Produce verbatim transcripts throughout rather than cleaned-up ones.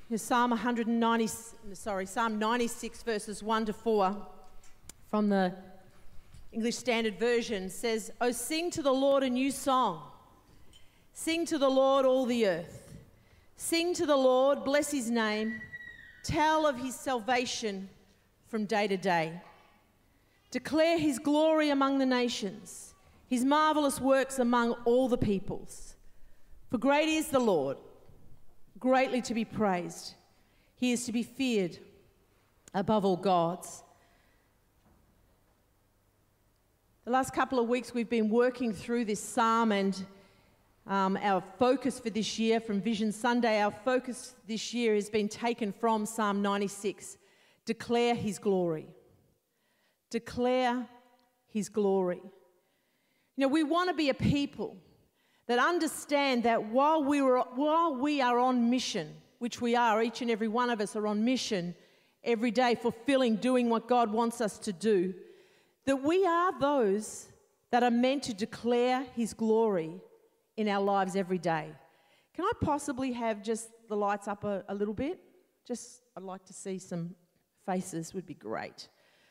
Psalm one ninety, sorry, Psalm ninety-six verses one to four from the English Standard Version says, "Oh, sing to the Lord a new song. Sing to the Lord all the earth. Sing to the Lord, bless his name. Tell of his salvation from day to day. Declare his glory among the nations, his marvelous works among all the peoples. For great is the Lord, greatly to be praised. He is to be feared above all gods." The last couple of weeks we've been working through this psalm, and um, our focus for this year from Vision Sunday, our focus this year has been taken from Psalm ninety-six. Declare his glory. Declare his glory. You know, we want to be a people that understand that while we, were, while we are on mission, which we are, each and every one of us are on mission every day, fulfilling, doing what God wants us to do, that we are those that are meant to declare his glory in our lives every day. Can I possibly have just the lights up a, a little bit? Just, I'd like to see some faces, would be great.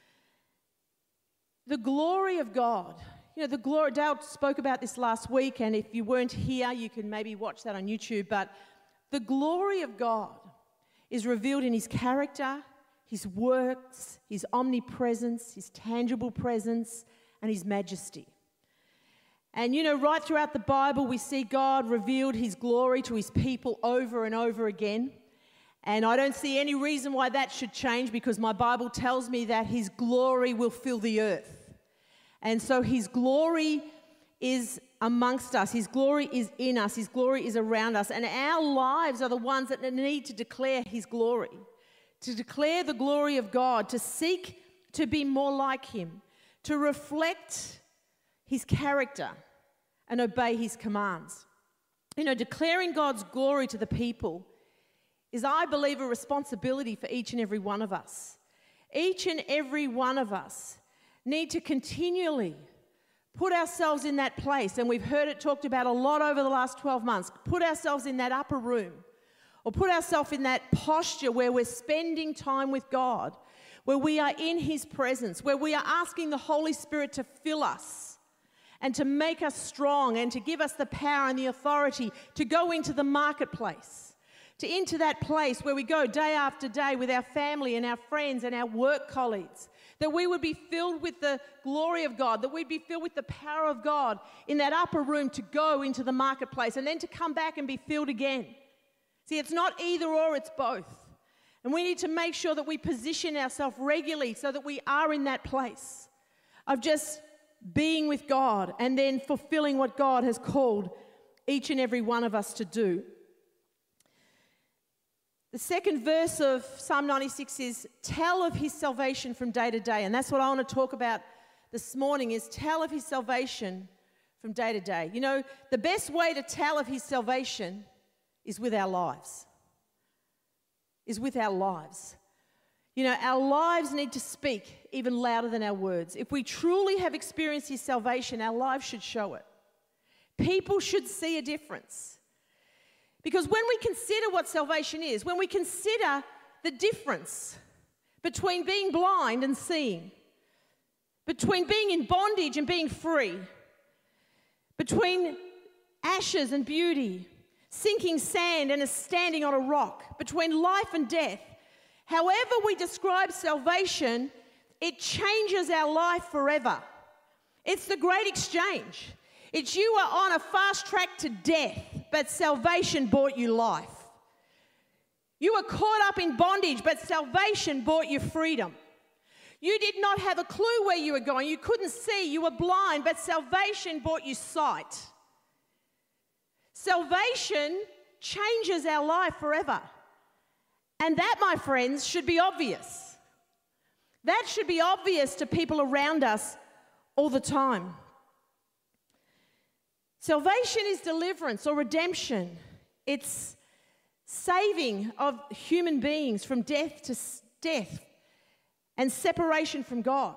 The glory of God. You know, the glory, Dale spoke about this last week, and if you weren't here, you can maybe watch that on YouTube, but the glory of God is revealed in his character, his works, his omnipresence, his tangible presence, and his majesty. And you know, right throughout the Bible, we see God revealed his glory to his people over and over again. And I don't see any reason why that should change, because my Bible tells me that his glory will fill the earth. And so his glory is amongst us. His glory is in us. His glory is around us. And our lives are the ones that need to declare his glory, to declare the glory of God, to seek to be more like him, to reflect his character and obey his commands. You know, declaring God's glory to the people is, I believe, a responsibility for each and every one of us. Each and every one of us need to continually put ourselves in that place, and we've heard it talked about a lot over the last twelve months, put ourselves in that upper room, or put ourselves in that posture where we're spending time with God, where we are in his presence, where we are asking the Holy Spirit to fill us and to make us strong and to give us the power and the authority to go into the marketplace, to into that place where we go day after day with our family and our friends and our work colleagues, that we would be filled with the glory of God, that we'd be filled with the power of God in that upper room to go into the marketplace and then to come back and be filled again. See, it's not either or, it's both. And we need to make sure that we position ourselves regularly so that we are in that place of just being with God and then fulfilling what God has called each and every one of us to do. The second verse of Psalm ninety-six is, tell of his salvation from day to day. And that's what I want to talk about this morning, is tell of his salvation from day to day. You know, the best way to tell of his salvation is with our lives. Is with our lives. You know, our lives need to speak even louder than our words. If we truly have experienced his salvation, our lives should show it. People should see a difference. Because when we consider what salvation is, when we consider the difference between being blind and seeing, between being in bondage and being free, between ashes and beauty, sinking sand and a standing on a rock, between life and death, however we describe salvation, it changes our life forever. It's the great exchange. It's you are on a fast track to death, but salvation bought you life. You were caught up in bondage, but salvation bought you freedom. You did not have a clue where you were going. You couldn't see. You were blind, but salvation bought you sight. Salvation changes our life forever. And that, my friends, should be obvious. That should be obvious to people around us all the time. Salvation is deliverance or redemption. It's saving of human beings from death to death and separation from God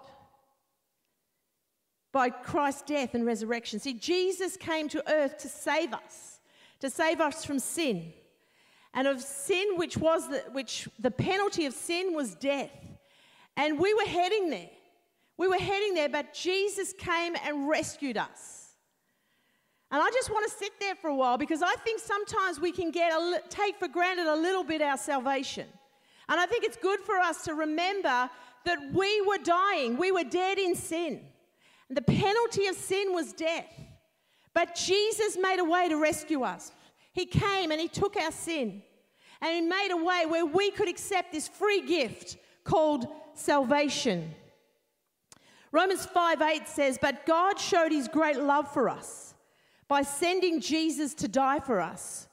by Christ's death and resurrection. See, Jesus came to earth to save us, to save us from sin. and of sin, which was the, which the penalty of sin was death. And we were heading there. We were heading there, but Jesus came and rescued us. And I just want to sit there for a while, because I think sometimes we can get a, take for granted a little bit our salvation. And I think it's good for us to remember that we were dying. We were dead in sin. And the penalty of sin was death. But Jesus made a way to rescue us. He came and he took our sin. And he made a way where we could accept this free gift called salvation. Romans five eight says, "But God showed his great love for us by sending Jesus to die for us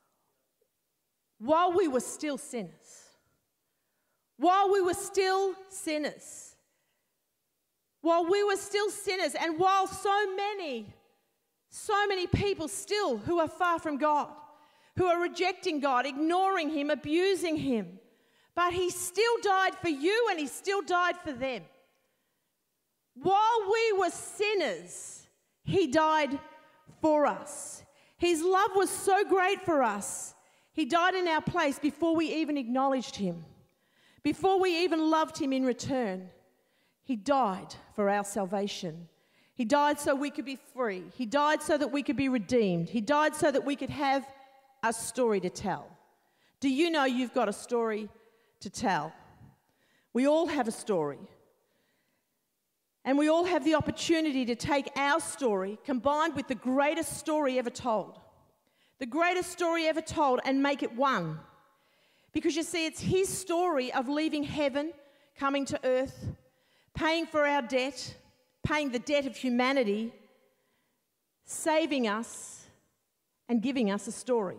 while we were still sinners." While we were still sinners. While we were still sinners, and while so many, so many people still who are far from God, who are rejecting God, ignoring him, abusing him, but he still died for you and he still died for them. While we were sinners, he died for us. His love was so great for us. He died in our place before we even acknowledged him. Before we even loved him in return. He died for our salvation. He died so we could be free. He died so that we could be redeemed. He died so that we could have a story to tell. Do you know you've got a story to tell? We all have a story. And we all have the opportunity to take our story combined with the greatest story ever told. The greatest story ever told, and make it one. Because you see, it's his story of leaving heaven, coming to earth, paying for our debt, paying the debt of humanity, saving us, and giving us a story.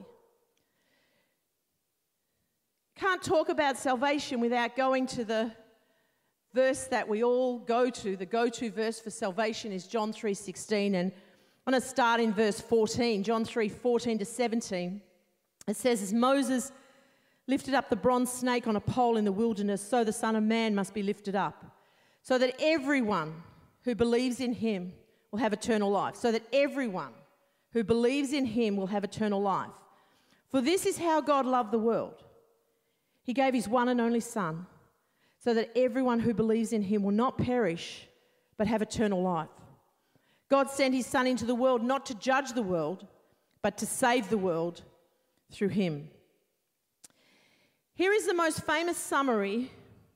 Can't talk about salvation without going to the verse that we all go to. The go-to verse for salvation is John three sixteen, and I'm going to start in verse fourteen, John three fourteen to seventeen. It says, "As Moses lifted up the bronze snake on a pole in the wilderness, so the Son of Man must be lifted up, so that everyone who believes in him will have eternal life." So that everyone who believes in him will have eternal life. "For this is how God loved the world. He gave his one and only Son, so that everyone who believes in him will not perish, but have eternal life. God sent his Son into the world not to judge the world, but to save the world through him." Here is the most famous summary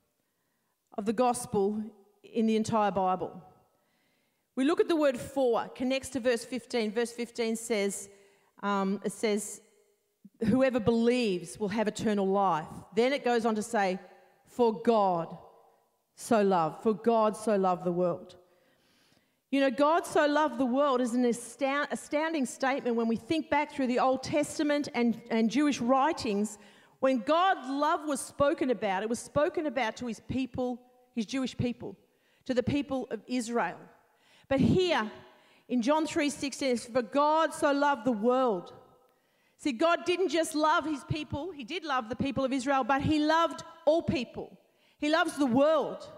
of the gospel in the entire Bible. We look at the word "for," connects to verse fifteen. Verse fifteen says, um, it says, "Whoever believes will have eternal life." Then it goes on to say, "For God so loved, for God so loved the world." You know, God so loved the world is an astound, astounding statement when we think back through the Old Testament and, and Jewish writings. When God's love was spoken about, it was spoken about to his people, his Jewish people, to the people of Israel. But here in John three sixteen, it's "For God so loved the world." See, God didn't just love his people. He did love the people of Israel, but he loved all people. He loves the world.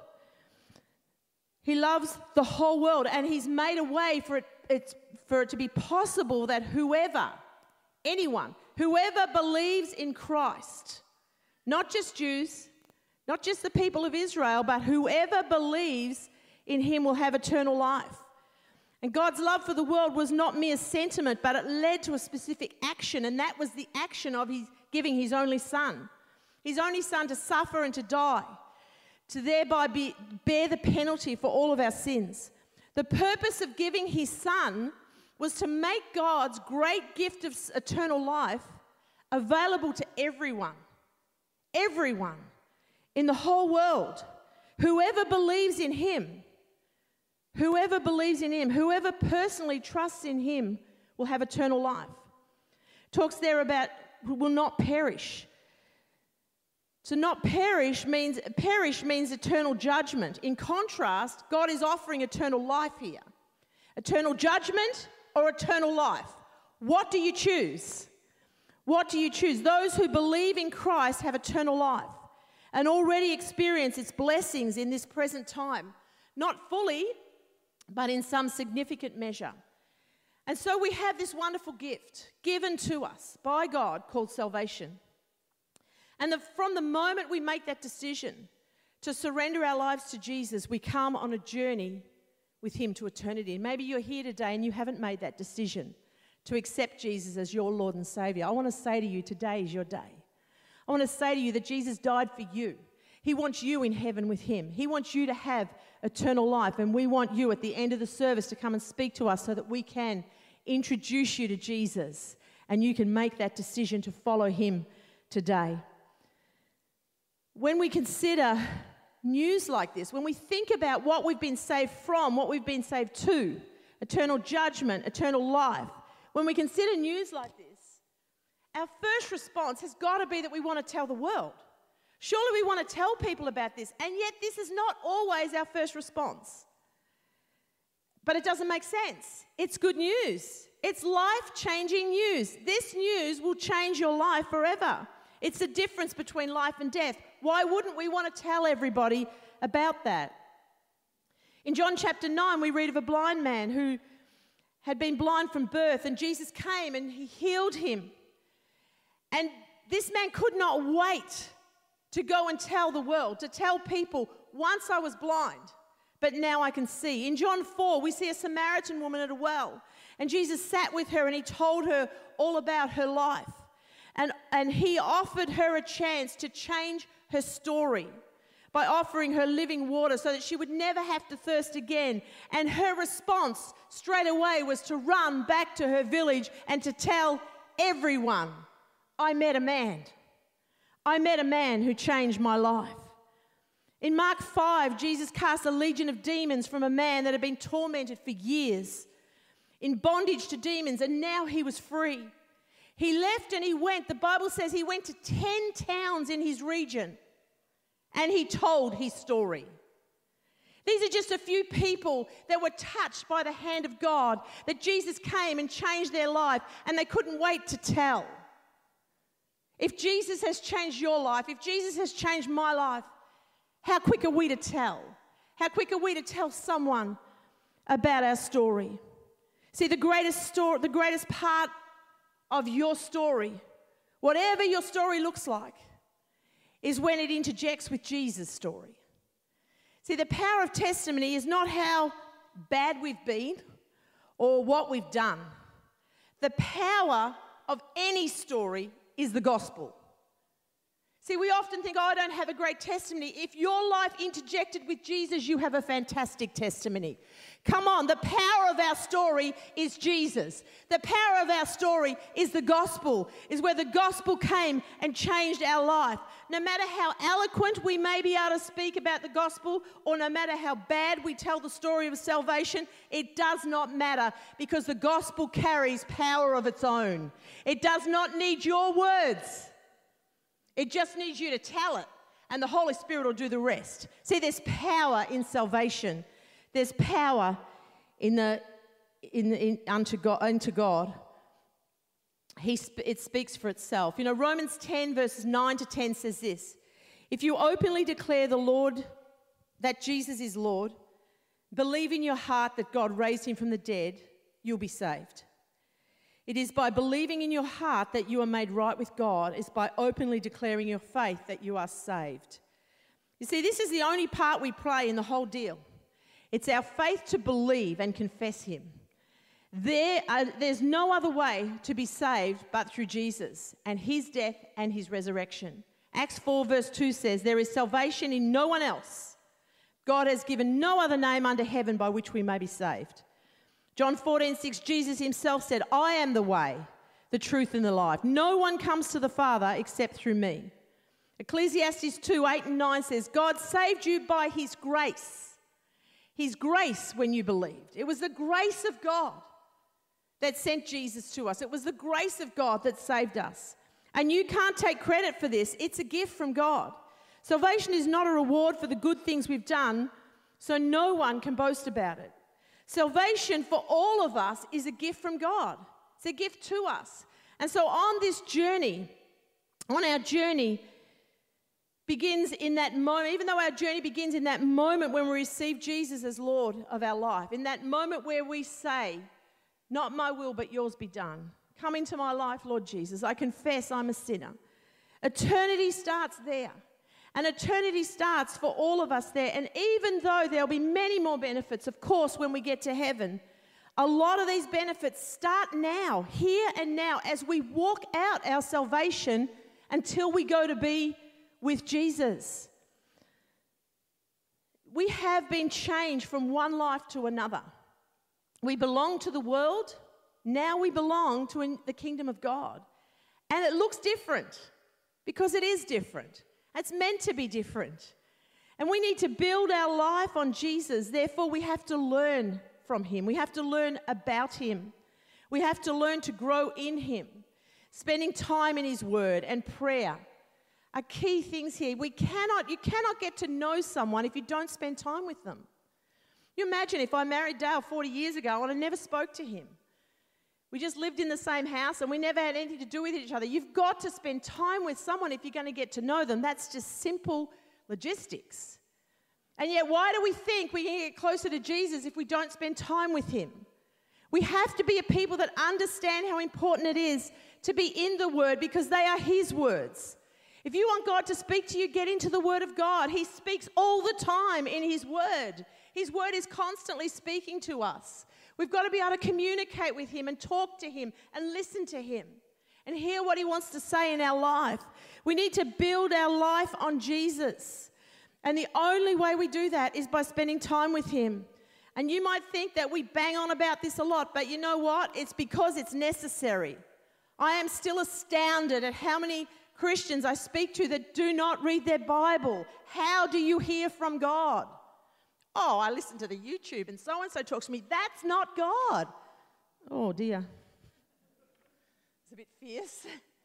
He loves the whole world, and he's made a way for it, it's, for it to be possible that whoever, anyone, whoever believes in Christ, not just Jews, not just the people of Israel, but whoever believes in him will have eternal life. And God's love for the world was not mere sentiment, but it led to a specific action, and that was the action of his giving his only Son. His only Son to suffer and to die, to thereby be, bear the penalty for all of our sins. The purpose of giving his Son was to make God's great gift of eternal life available to everyone, everyone in the whole world, whoever believes in him. Whoever believes in him, whoever personally trusts in him will have eternal life. Talks there about who will not perish. To not perish means, perish means eternal judgment. In contrast, God is offering eternal life here. Eternal judgment or eternal life? What do you choose? What do you choose? Those who believe in Christ have eternal life and already experience its blessings in this present time. Not fully, but in some significant measure. And so we have this wonderful gift given to us by God called salvation. And the, from the moment we make that decision to surrender our lives to Jesus, we come on a journey with him to eternity. And maybe you're here today and you haven't made that decision to accept Jesus as your Lord and Savior. I want to say to you, today is your day. I want to say to you that Jesus died for you. He wants you in heaven with him. He wants you to have eternal life. And we want you at the end of the service to come and speak to us so that we can introduce you to Jesus and you can make that decision to follow him today. When we consider news like this, when we think about what we've been saved from, what we've been saved to, eternal judgment, eternal life, when we consider news like this, our first response has got to be that we want to tell the world. Surely we want to tell people about this, and yet this is not always our first response. But it doesn't make sense. It's good news. It's life-changing news. This news will change your life forever. It's the difference between life and death. Why wouldn't we want to tell everybody about that? In John chapter nine, we read of a blind man who had been blind from birth, and Jesus came and he healed him. And this man could not wait to go and tell the world, to tell people, once I was blind, but now I can see. In John four, we see a Samaritan woman at a well, and Jesus sat with her and he told her all about her life. And, and he offered her a chance to change her story by offering her living water so that she would never have to thirst again. And her response straight away was to run back to her village and to tell everyone, I met a man. I met a man who changed my life. In Mark five, Jesus cast a legion of demons from a man that had been tormented for years, in bondage to demons, and now he was free. He left and he went. The Bible says he went to ten towns in his region and he told his story. These are just a few people that were touched by the hand of God, that Jesus came and changed their life and they couldn't wait to tell. If Jesus has changed your life, if Jesus has changed my life, how quick are we to tell? How quick are we to tell someone about our story? See, the greatest story, the greatest part of your story, whatever your story looks like, is when it interjects with Jesus' story. See, the power of testimony is not how bad we've been or what we've done. The power of any story is the gospel. See, we often think, oh, I don't have a great testimony. If your life interjected with Jesus, you have a fantastic testimony. Come on, the power of our story is Jesus. The power of our story is the gospel, is where the gospel came and changed our life. No matter how eloquent we may be able to speak about the gospel, or no matter how bad we tell the story of salvation, it does not matter, because the gospel carries power of its own. It does not need your words. It just needs you to tell it, and the Holy Spirit will do the rest. See, there's power in salvation. There's power in the in, in unto God. Unto God. He sp- it speaks for itself. You know, Romans ten verses nine to ten says this: if you openly declare the Lord, that Jesus is Lord, believe in your heart that God raised him from the dead, you'll be saved. It is by believing in your heart that you are made right with God. It's by openly declaring your faith that you are saved. You see, this is the only part we play in the whole deal. It's our faith to believe and confess him. There are, there's no other way to be saved but through Jesus and his death and his resurrection. Acts four verse two says, there is salvation in no one else. God has given no other name under heaven by which we may be saved. John fourteen six, Jesus himself said, I am the way, the truth, and the life. No one comes to the Father except through me. Ecclesiastes two eight and nine says, God saved you by his grace. His grace when you believed. It was the grace of God that sent Jesus to us. It was the grace of God that saved us. And you can't take credit for this. It's a gift from God. Salvation is not a reward for the good things we've done, so no one can boast about it. Salvation for all of us is a gift from God. It's a gift to us. And so on this journey, on our journey, begins in that moment, even though our journey begins in that moment when we receive Jesus as Lord of our life, in that moment where we say, not my will, but yours be done. Come into my life, Lord Jesus. I confess I'm a sinner. Eternity starts there. And eternity starts for all of us there. And even though there'll be many more benefits, of course, when we get to heaven, a lot of these benefits start now, here and now, as we walk out our salvation until we go to be with Jesus. We have been changed from one life to another. We belong to the world. Now we belong to the kingdom of God. And it looks different because it is different. It's meant to be different. And we need to build our life on Jesus. Therefore, we have to learn from him. We have to learn about him. We have to learn to grow in him. Spending time in his word and prayer are key things here. We cannot, you cannot get to know someone if you don't spend time with them. You imagine if I married Dale forty years ago and I never spoke to him. We just lived in the same house and we never had anything to do with each other. You've got to spend time with someone if you're going to get to know them. That's just simple logistics. And yet, why do we think we can get closer to Jesus if we don't spend time with him? We have to be a people that understand how important it is to be in the Word because they are his words. If you want God to speak to you, get into the Word of God. He speaks all the time in his Word. His Word is constantly speaking to us. We've got to be able to communicate with him and talk to him and listen to him and hear what he wants to say in our life. We need to build our life on Jesus. And the only way we do that is by spending time with him. And you might think that we bang on about this a lot, but you know what? It's because it's necessary. I am still astounded at how many Christians I speak to that do not read their Bible. How do you hear from God? Oh, I listen to the YouTube and so-and-so talks to me. That's not God. Oh, dear. It's a bit fierce.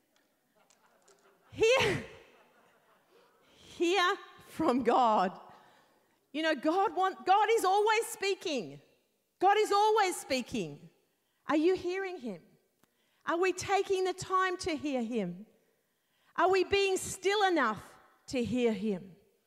Hear, hear from God. You know, God want, God is always speaking. God is always speaking. Are you hearing him? Are we taking the time to hear him? Are we being still enough to hear him?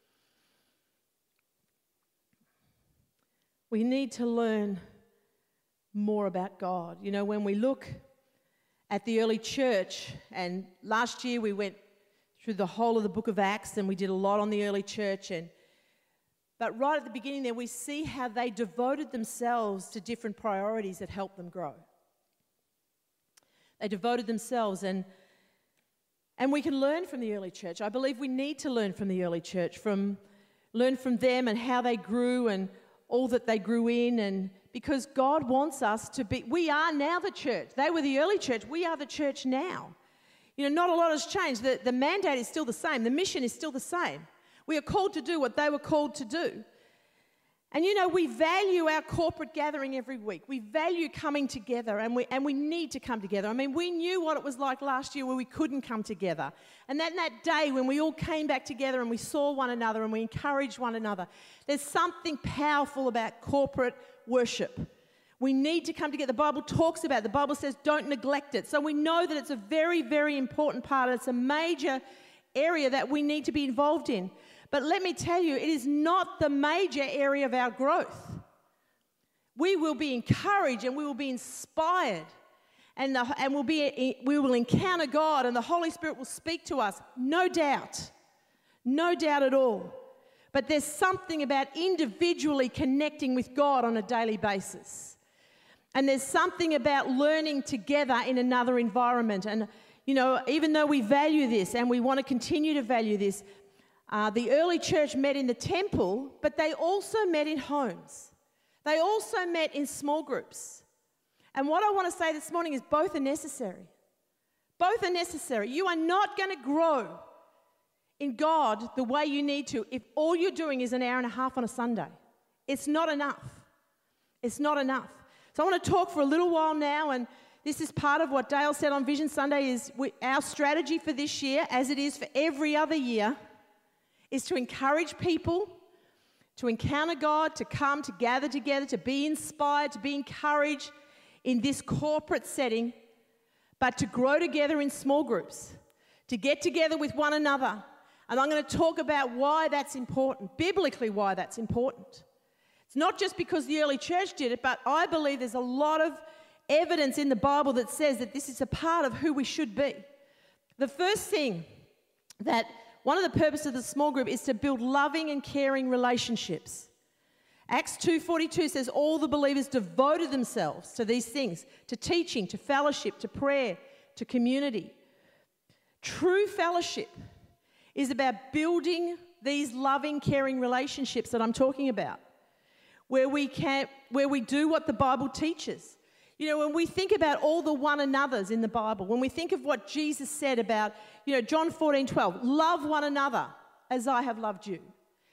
We need to learn more about God. You know, when we look at the early church, and last year we went through the whole of the book of Acts and we did a lot on the early church, and but right at the beginning there we see how they devoted themselves to different priorities that helped them grow. They devoted themselves, and and we can learn from the early church. I believe we need to learn from the early church, from learn from them and how they grew and all that they grew in, and because God wants us to be, we are now the church. They were the early church. We are the church now. You know, not a lot has changed. The, the mandate is still the same. The mission is still the same. We are called to do what they were called to do. And, you know, we value our corporate gathering every week. We value coming together, and we, and we need to come together. I mean, we knew what it was like last year where we couldn't come together. And then that day when we all came back together and we saw one another and we encouraged one another, there's something powerful about corporate worship. We need to come together. The Bible talks about it. The Bible says don't neglect it. So we know that it's a very, very important part. It's a major area that we need to be involved in. But let me tell you, it is not the major area of our growth. We will be encouraged and we will be inspired, and, the, and we'll be, we will encounter God, and the Holy Spirit will speak to us, no doubt, no doubt at all. But there's something about individually connecting with God on a daily basis. And there's something about learning together in another environment. And, you know, even though we value this and we want to continue to value this, Uh, the early church met in the temple, but they also met in homes. They also met in small groups. And what I want to say this morning is both are necessary. Both are necessary. You are not going to grow in God the way you need to if all you're doing is an hour and a half on a Sunday. It's not enough. It's not enough. So I want to talk for a little while now, and this is part of what Dale said on Vision Sunday is we, our strategy for this year, as it is for every other year, is to encourage people to encounter God, to come, to gather together, to be inspired, to be encouraged in this corporate setting, but to grow together in small groups, to get together with one another. And I'm going to talk about why that's important, biblically why that's important. It's not just because the early church did it, but I believe there's a lot of evidence in the Bible that says that this is a part of who we should be. The first thing that one of the purposes of the small group is to build loving and caring relationships. Acts two forty-two says all the believers devoted themselves to these things, to teaching, to fellowship, to prayer, to community. True fellowship is about building these loving, caring relationships that I'm talking about, where we can, where we do what the Bible teaches. You know, when we think about all the one another's in the Bible, when we think of what Jesus said about, you know, John fourteen twelve, love one another as I have loved you.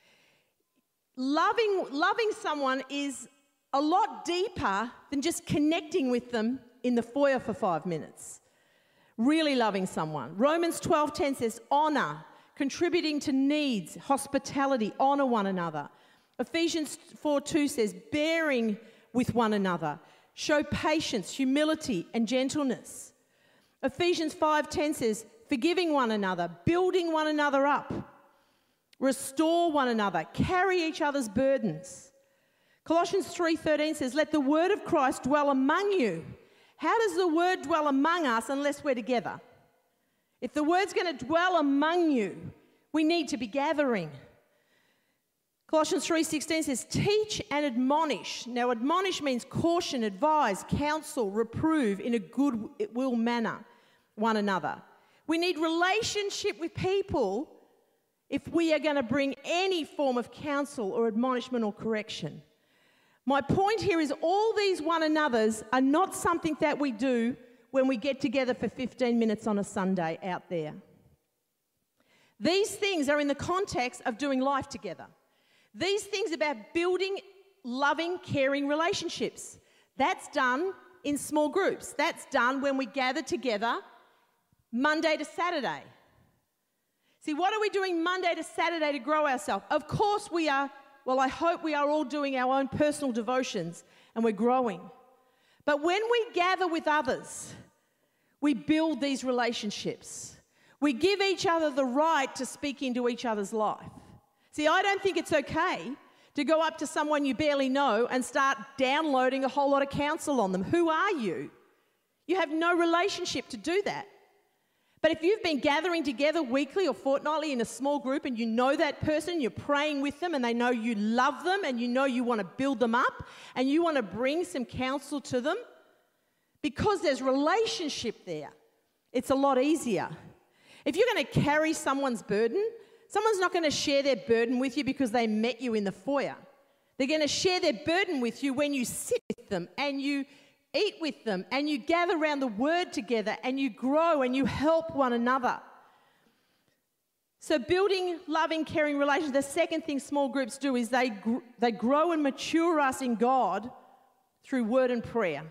Loving, loving someone is a lot deeper than just connecting with them in the foyer for five minutes. Really loving someone. Romans twelve ten says, honour, contributing to needs, hospitality, honour one another. Ephesians four two says, bearing with one another, show patience, humility, and gentleness. Ephesians five ten says, forgiving one another, building one another up, restore one another, carry each other's burdens. Colossians three thirteen says, let the word of Christ dwell among you. How does the word dwell among us unless we're together? If the word's going to dwell among you, we need to be gathering. Colossians three sixteen says, teach and admonish. Now, admonish means caution, advise, counsel, reprove in a good will manner one another. We need relationship with people if we are going to bring any form of counsel or admonishment or correction. My point here is all these one another's are not something that we do when we get together for fifteen minutes on a Sunday out there. These things are in the context of doing life together. These things are about building loving, caring relationships. That's done in small groups. That's done when we gather together Monday to Saturday. See, what are we doing Monday to Saturday to grow ourselves? Of course we are, well, I hope we are all doing our own personal devotions and we're growing. But when we gather with others, we build these relationships. We give each other the right to speak into each other's life. See, I don't think it's okay to go up to someone you barely know and start downloading a whole lot of counsel on them. Who are you? You have no relationship to do that. But if you've been gathering together weekly or fortnightly in a small group and you know that person, you're praying with them and they know you love them and you know you want to build them up and you want to bring some counsel to them, because there's relationship there, it's a lot easier. If you're going to carry someone's burden, someone's not going to share their burden with you because they met you in the foyer. They're going to share their burden with you when you sit with them and you eat with them and you gather around the word together and you grow and you help one another. So building loving, caring relations, the second thing small groups do is they, gr- they grow and mature us in God through word and prayer.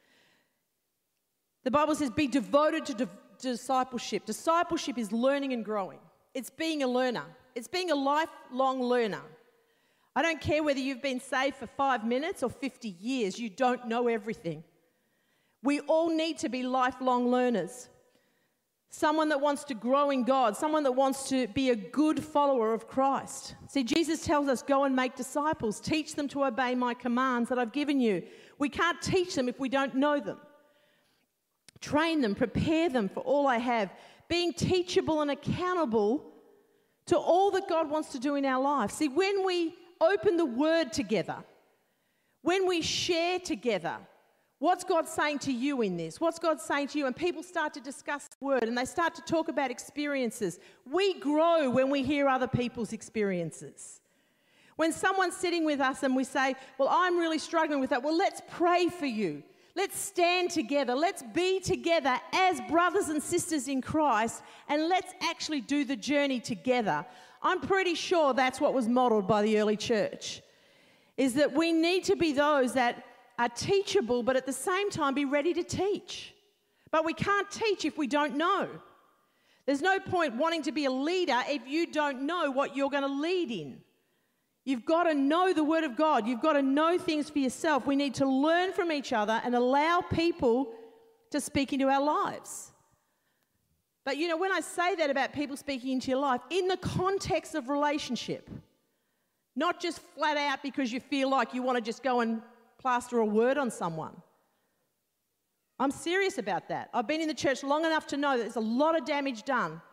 The Bible says be devoted to di- discipleship. Discipleship is learning and growing. It's being a learner. It's being a lifelong learner. I don't care whether you've been saved for five minutes or fifty years, you don't know everything. We all need to be lifelong learners. Someone that wants to grow in God, someone that wants to be a good follower of Christ. See, Jesus tells us, go and make disciples, teach them to obey my commands that I've given you. We can't teach them if we don't know them. Train them, prepare them for all I have, being teachable and accountable to all that God wants to do in our life. See, when we open the word together, when we share together, what's God saying to you in this? What's God saying to you? And people start to discuss the word and they start to talk about experiences. We grow when we hear other people's experiences. When someone's sitting with us and we say, well, I'm really struggling with that. Well, let's pray for you. Let's stand together. Let's be together as brothers and sisters in Christ, and let's actually do the journey together. I'm pretty sure that's what was modeled by the early church, is that we need to be those that are teachable, but at the same time be ready to teach. But we can't teach if we don't know. There's no point wanting to be a leader if you don't know what you're going to lead in. You've got to know the Word of God. You've got to know things for yourself. We need to learn from each other and allow people to speak into our lives. But, you know, when I say that about people speaking into your life, in the context of relationship, not just flat out because you feel like you want to just go and plaster a word on someone. I'm serious about that. I've been in the church long enough to know that there's a lot of damage done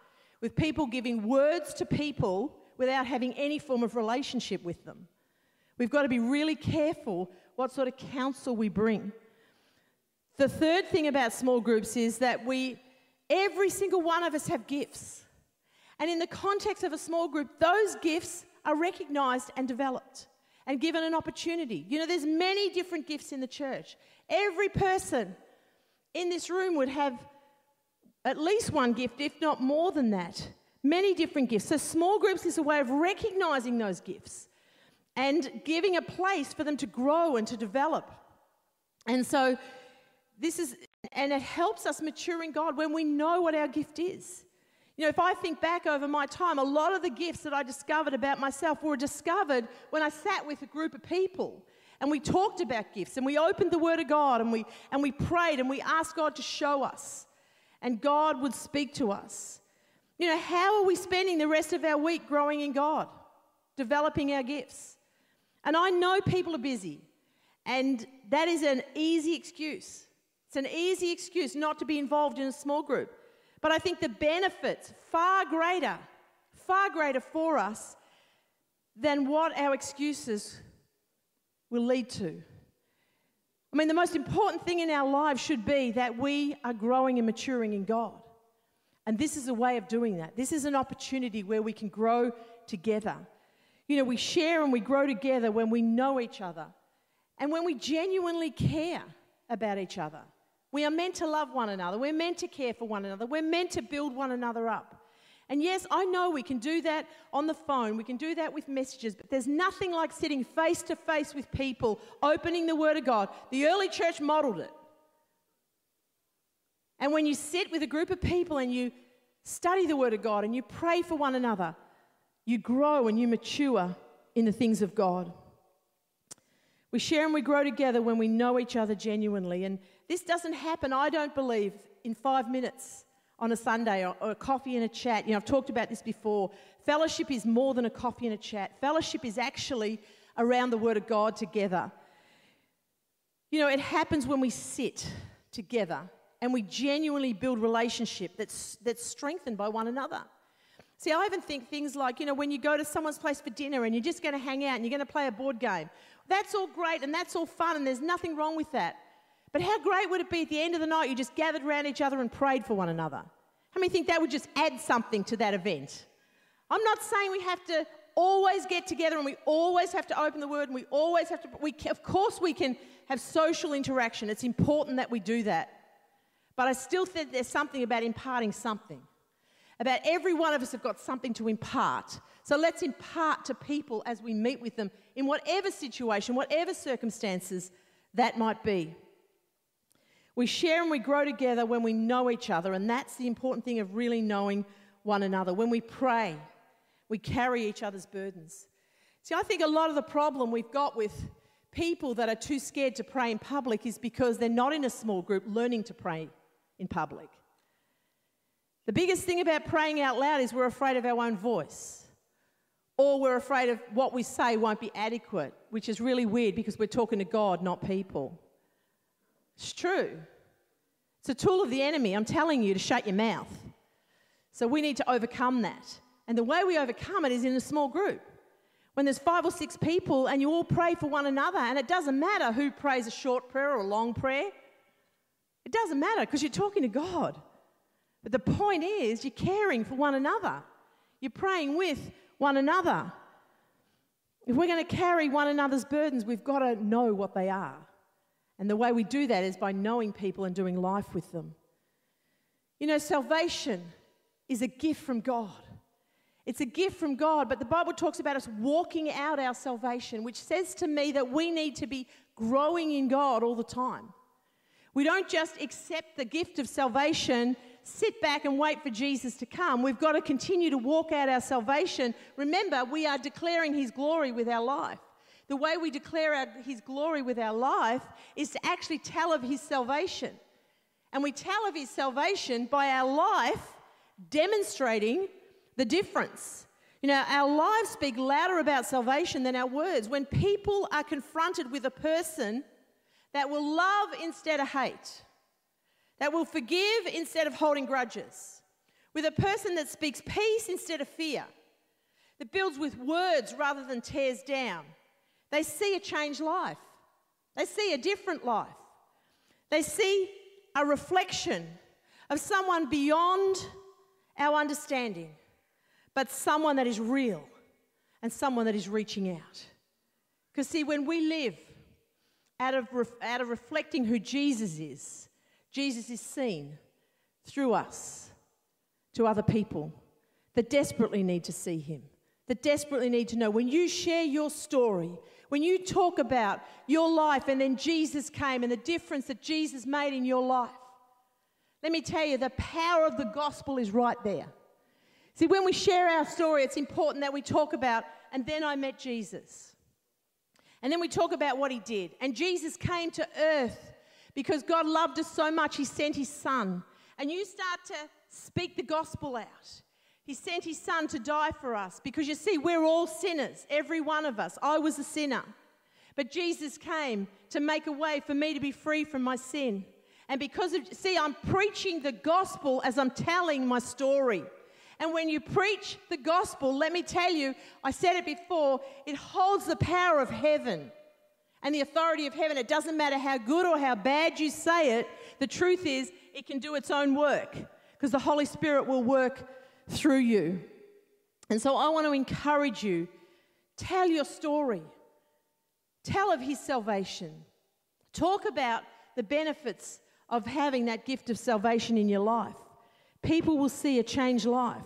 with people giving words to people without having any form of relationship with them. We've got to be really careful what sort of counsel we bring. The third thing about small groups is that we, every single one of us have gifts. And in the context of a small group, those gifts are recognised and developed and given an opportunity. You know, there's many different gifts in the church. Every person in this room would have at least one gift, if not more than that. Many different gifts. So small groups is a way of recognising those gifts and giving a place for them to grow and to develop. And so this is, and it helps us mature in God when we know what our gift is. You know, if I think back over my time, a lot of the gifts that I discovered about myself were discovered when I sat with a group of people and we talked about gifts and we opened the Word of God and we, and we prayed and we asked God to show us, and God would speak to us. You know, how are we spending the rest of our week growing in God, developing our gifts? And I know people are busy, and that is an easy excuse. It's an easy excuse not to be involved in a small group. But I think the benefits far greater, far greater for us than what our excuses will lead to. I mean, the most important thing in our lives should be that we are growing and maturing in God. And this is a way of doing that. This is an opportunity where we can grow together. You know, we share and we grow together when we know each other and when we genuinely care about each other. We are meant to love one another. We're meant to care for one another. We're meant to build one another up. And yes, I know we can do that on the phone. We can do that with messages, but there's nothing like sitting face to face with people, opening the Word of God. The early church modeled it. And when you sit with a group of people and you study the Word of God and you pray for one another, you grow and you mature in the things of God. We share and we grow together when we know each other genuinely. And this doesn't happen, I don't believe, in five minutes on a Sunday or, or a coffee and a chat. You know, I've talked about this before. Fellowship is more than a coffee and a chat. Fellowship is actually around the Word of God together. You know, it happens when we sit together and we genuinely build relationship that's, that's strengthened by one another. See, I even think things like, you know, when you go to someone's place for dinner and you're just going to hang out and you're going to play a board game, that's all great and that's all fun and there's nothing wrong with that. But how great would it be at the end of the night you just gathered around each other and prayed for one another? How many think that would just add something to that event? I'm not saying we have to always get together and we always have to open the Word and we always have to, we, of course we can have social interaction. It's important that we do that. But I still think there's something about imparting something. About every one of us have got something to impart. So let's impart to people as we meet with them in whatever situation, whatever circumstances that might be. We share and we grow together when we know each other, and that's the important thing of really knowing one another. When we pray, we carry each other's burdens. See, I think a lot of the problem we've got with people that are too scared to pray in public is because they're not in a small group learning to pray in public. The biggest thing about praying out loud is we're afraid of our own voice, or we're afraid of what we say won't be adequate, which is really weird because we're talking to God, not people. It's true. It's a tool of the enemy, I'm telling you, to shut your mouth. So we need to overcome that. And the way we overcome it is in a small group. When there's five or six people and you all pray for one another, and it doesn't matter who prays a short prayer or a long prayer. It doesn't matter because you're talking to God. But the point is you're caring for one another. You're praying with one another. If we're going to carry one another's burdens, we've got to know what they are. And the way we do that is by knowing people and doing life with them. You know, salvation is a gift from God. It's a gift from God, but the Bible talks about us walking out our salvation, which says to me that we need to be growing in God all the time. We don't just accept the gift of salvation, sit back and wait for Jesus to come. We've got to continue to walk out our salvation. Remember, we are declaring His glory with our life. The way we declare our, His glory with our life is to actually tell of His salvation. And we tell of His salvation by our life demonstrating the difference. You know, our lives speak louder about salvation than our words. When people are confronted with a person that will love instead of hate, that will forgive instead of holding grudges, with a person that speaks peace instead of fear, that builds with words rather than tears down, they see a changed life. They see a different life. They see a reflection of someone beyond our understanding, but someone that is real and someone that is reaching out. Because see, when we live out of, ref- out of reflecting who Jesus is, Jesus is seen through us to other people that desperately need to see him, that desperately need to know. When you share your story, when you talk about your life and then Jesus came and the difference that Jesus made in your life, let me tell you, the power of the gospel is right there. See, when we share our story, it's important that we talk about, and then I met Jesus. And then we talk about what he did. And Jesus came to earth because God loved us so much, he sent his son. And you start to speak the gospel out. He sent his son to die for us because, you see, we're all sinners, every one of us. I was a sinner. But Jesus came to make a way for me to be free from my sin. And because of, see, I'm preaching the gospel as I'm telling my story. And when you preach the gospel, let me tell you, I said it before, it holds the power of heaven and the authority of heaven. It doesn't matter how good or how bad you say it. The truth is, it can do its own work because the Holy Spirit will work through you. And so I want to encourage you, tell your story. Tell of his salvation. Talk about the benefits of having that gift of salvation in your life. People will see a changed life.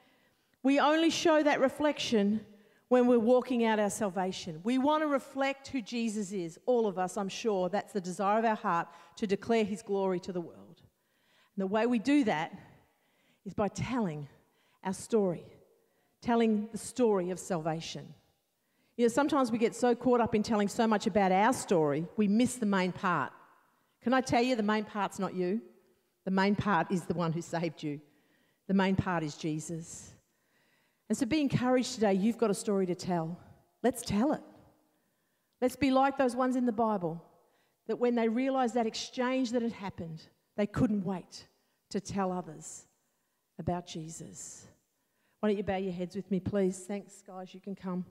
We only show that reflection when we're walking out our salvation. We want to reflect who Jesus is, all of us, I'm sure. That's the desire of our heart, to declare his glory to the world. And the way we do that is by telling our story, telling the story of salvation. You know, sometimes we get so caught up in telling so much about our story, we miss the main part. Can I tell you, the main part's not you. The main part is the one who saved you. The main part is Jesus. And so be encouraged today. You've got a story to tell. Let's tell it. Let's be like those ones in the Bible that when they realised that exchange that had happened, they couldn't wait to tell others about Jesus. Why don't you bow your heads with me, please? Thanks, guys. You can come.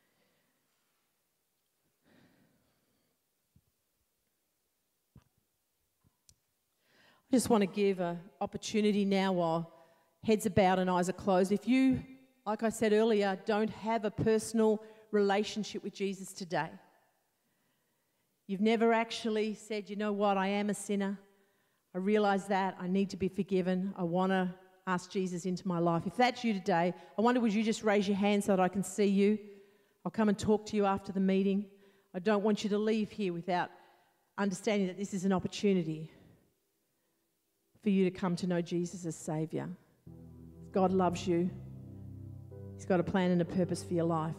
I just want to give an opportunity now while heads are bowed and eyes are closed. If you, like I said earlier, don't have a personal relationship with Jesus today, you've never actually said, you know what, I am a sinner. I realise that. I need to be forgiven. I want to ask Jesus into my life. If that's you today, I wonder, would you just raise your hand so that I can see you? I'll come and talk to you after the meeting. I don't want you to leave here without understanding that this is an opportunity for you to come to know Jesus as Saviour. God loves you. He's got a plan and a purpose for your life.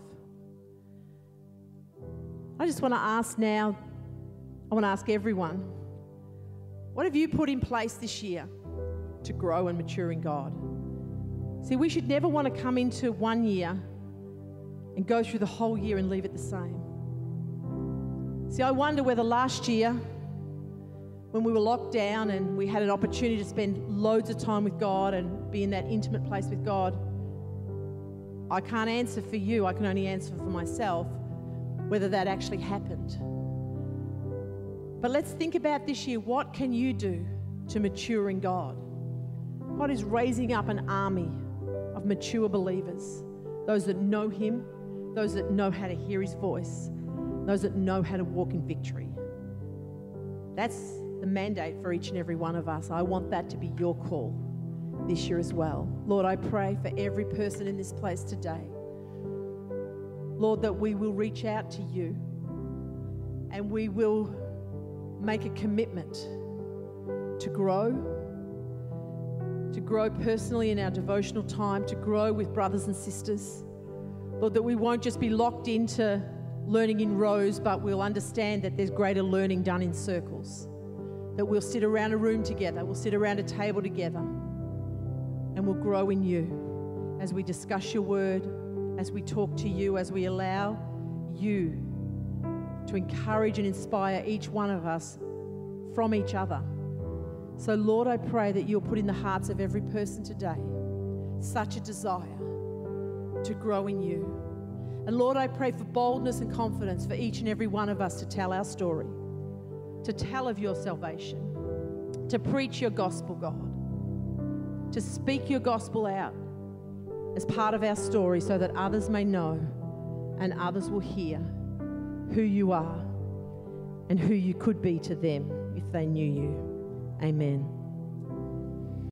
I just want to ask now, I want to ask everyone, what have you put in place this year to grow and mature in God? See, we should never want to come into one year and go through the whole year and leave it the same. See, I wonder whether last year, when we were locked down and we had an opportunity to spend loads of time with God and be in that intimate place with God, I can't answer for you, I can only answer for myself, whether that actually happened. But let's think about this year, what can you do to mature in God? God is raising up an army of mature believers, those that know him, those that know how to hear his voice, those that know how to walk in victory. That's the mandate for each and every one of us. I want that to be your call this year as well. Lord, I pray for every person in this place today, Lord, that we will reach out to you and we will make a commitment to grow, to grow personally in our devotional time, to grow with brothers and sisters. Lord, that we won't just be locked into learning in rows, but we'll understand that there's greater learning done in circles. That we'll sit around a room together, we'll sit around a table together, and we'll grow in you as we discuss your word, as we talk to you, as we allow you to encourage and inspire each one of us from each other. So, Lord, I pray that you'll put in the hearts of every person today such a desire to grow in you. And Lord, I pray for boldness and confidence for each and every one of us to tell our story, to tell of your salvation, to preach your gospel, God, to speak your gospel out as part of our story so that others may know and others will hear who you are and who you could be to them if they knew you. Amen.